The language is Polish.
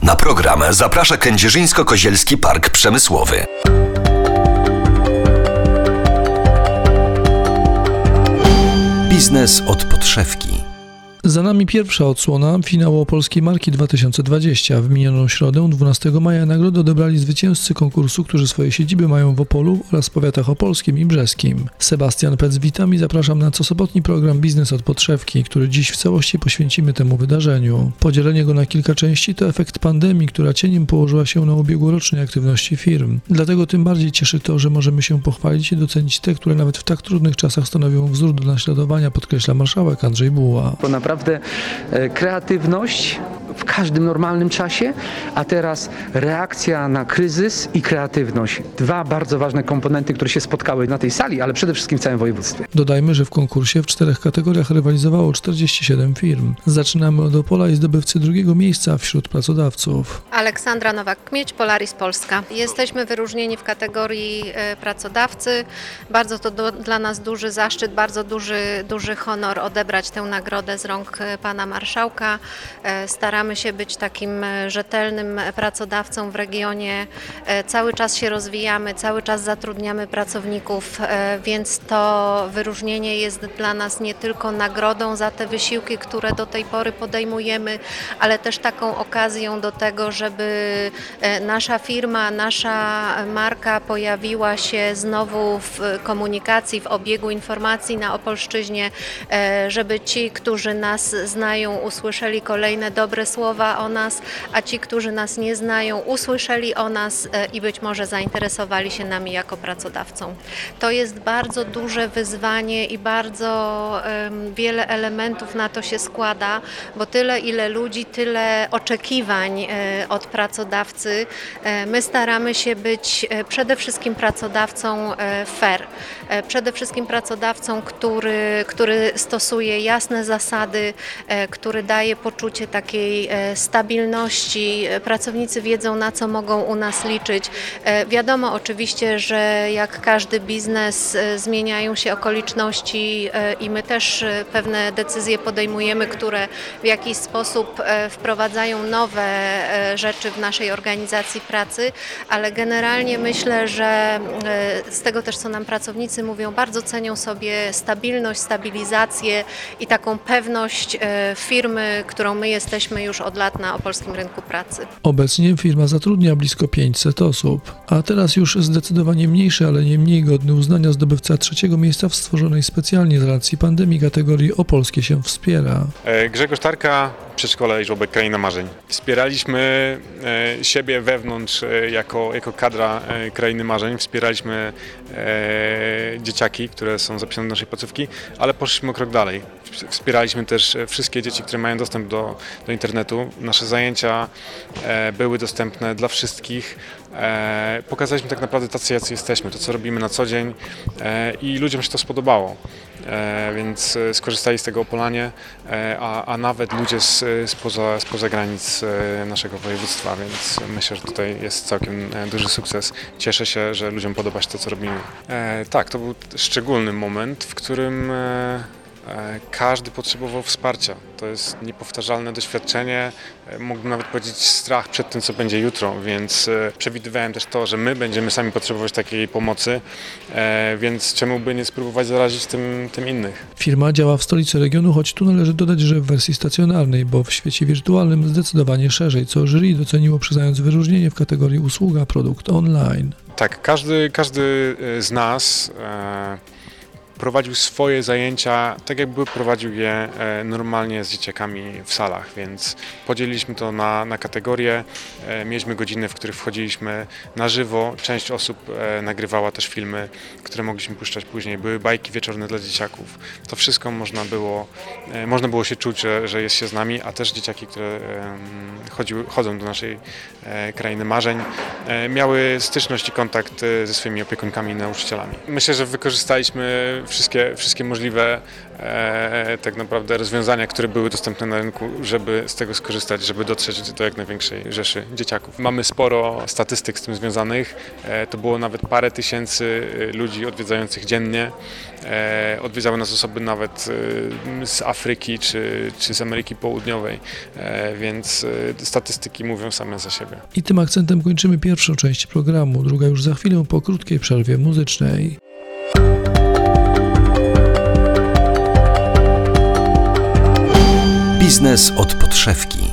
Na program zaprasza Kędzierzyńsko-Kozielski Park Przemysłowy. Biznes od podszewki. Za nami pierwsza odsłona finału Opolskiej Marki 2020. W minioną środę, 12 maja, nagrodę odebrali zwycięzcy konkursu, którzy swoje siedziby mają w Opolu oraz powiatach opolskim i brzeskim. Sebastian Pec, witam i zapraszam na cosobotni program Biznes od podszewki, który dziś w całości poświęcimy temu wydarzeniu. Podzielenie go na kilka części to efekt pandemii, która cieniem położyła się na ubiegłorocznej aktywności firm. Dlatego tym bardziej cieszy to, że możemy się pochwalić i docenić te, które nawet w tak trudnych czasach stanowią wzór do naśladowania, podkreśla marszałek Andrzej Buła. Naprawdę kreatywność w każdym normalnym czasie, a teraz reakcja na kryzys i kreatywność. Dwa bardzo ważne komponenty, które się spotkały na tej sali, ale przede wszystkim w całym województwie. Dodajmy, że w konkursie w 4 kategoriach rywalizowało 47 firm. Zaczynamy od Opola i zdobywcy drugiego miejsca wśród pracodawców. Aleksandra Nowak-Kmieć, Polaris Polska. Jesteśmy wyróżnieni w kategorii pracodawcy. Bardzo to dla nas duży zaszczyt, bardzo duży honor odebrać tę nagrodę z rąk pana marszałka. Staramy się być takim rzetelnym pracodawcą w regionie. Cały czas się rozwijamy, cały czas zatrudniamy pracowników, więc to wyróżnienie jest dla nas nie tylko nagrodą za te wysiłki, które do tej pory podejmujemy, ale też taką okazją do tego, żeby nasza firma, nasza marka pojawiła się znowu w komunikacji, w obiegu informacji na Opolszczyźnie, żeby ci, którzy nas znają, usłyszeli kolejne dobre słowa o nas, a ci, którzy nas nie znają, usłyszeli o nas i być może zainteresowali się nami jako pracodawcą. To jest bardzo duże wyzwanie i bardzo wiele elementów na to się składa, bo tyle ile ludzi, tyle oczekiwań od pracodawcy. My staramy się być przede wszystkim pracodawcą fair, przede wszystkim pracodawcą, który stosuje jasne zasady, który daje poczucie takiej stabilności. Pracownicy wiedzą, na co mogą u nas liczyć. Wiadomo oczywiście, że jak każdy biznes zmieniają się okoliczności i my też pewne decyzje podejmujemy, które w jakiś sposób wprowadzają nowe rzeczy w naszej organizacji pracy, ale generalnie myślę, że z tego też, co nam pracownicy mówią, bardzo cenią sobie stabilność, stabilizację i taką pewność firmy, którą my jesteśmy już od lat na opolskim rynku pracy. Obecnie firma zatrudnia blisko 500 osób, a teraz już zdecydowanie mniejszy, ale nie mniej godny uznania zdobywca trzeciego miejsca w stworzonej specjalnie z racji pandemii kategorii Opolskie się wspiera. Grzegorz Tarka, Przedszkole i Żłobek Kraina Marzeń. Wspieraliśmy siebie wewnątrz jako kadra Krainy Marzeń, wspieraliśmy dzieciaki, które są zapisane do naszej placówki, ale poszliśmy o krok dalej. Wspieraliśmy też wszystkie dzieci, które mają dostęp do internetu. Nasze zajęcia były dostępne dla wszystkich. Pokazaliśmy tak naprawdę tacy, jacy jesteśmy, to co robimy na co dzień i ludziom się to spodobało. Więc skorzystali z tego Opolanie, a nawet ludzie spoza granic naszego województwa, więc myślę, że tutaj jest całkiem duży sukces. Cieszę się, że ludziom podoba się to, co robimy. Tak, to był szczególny moment, w którym każdy potrzebował wsparcia. To jest niepowtarzalne doświadczenie, mógłbym nawet powiedzieć strach przed tym, co będzie jutro, więc przewidywałem też to, że my będziemy sami potrzebować takiej pomocy, więc czemu by nie spróbować zarazić tym innych. Firma działa w stolicy regionu, choć tu należy dodać, że w wersji stacjonarnej, bo w świecie wirtualnym zdecydowanie szerzej, co jury doceniło, przyznając wyróżnienie w kategorii usługa, produkt online. Tak, każdy z nas prowadził swoje zajęcia tak, jakby prowadził je normalnie z dzieciakami w salach, więc podzieliliśmy to na kategorie. Mieliśmy godziny, w których wchodziliśmy na żywo. Część osób nagrywała też filmy, które mogliśmy puszczać później. Były bajki wieczorne dla dzieciaków. To wszystko można było się czuć, że jest się z nami, a też dzieciaki, które chodzą do naszej Krainy Marzeń, miały styczność i kontakt ze swoimi opiekunkami i nauczycielami. Myślę, że wykorzystaliśmy wszystkie możliwe tak naprawdę rozwiązania, które były dostępne na rynku, żeby z tego skorzystać, żeby dotrzeć do jak największej rzeszy dzieciaków. Mamy sporo statystyk z tym związanych. To było nawet parę tysięcy ludzi odwiedzających dziennie. Odwiedzały nas osoby nawet z Afryki czy z Ameryki Południowej, więc statystyki mówią same za siebie. I tym akcentem kończymy pierwszą część programu, druga już za chwilę po krótkiej przerwie muzycznej. Biznes od podszewki.